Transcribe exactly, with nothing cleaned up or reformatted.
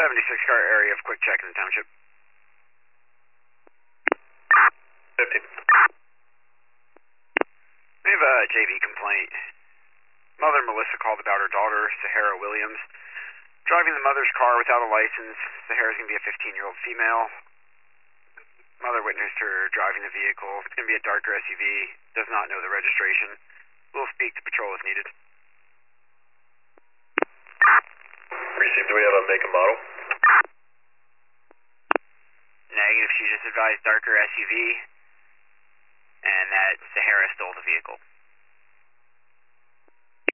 seventy-six car area of quick check in the township. fifty. We have a J V complaint. Mother Melissa called about her daughter, Sahara Williams, driving the mother's car without a license. Sahara's going to be a fifteen-year-old female. Mother witnessed her driving the vehicle. It's going to be a darker S U V. Does not know the registration. We'll speak to patrol if needed. Received. Do we have a make and model? Negative. She just advised darker S U V, and that Sahara stole the vehicle.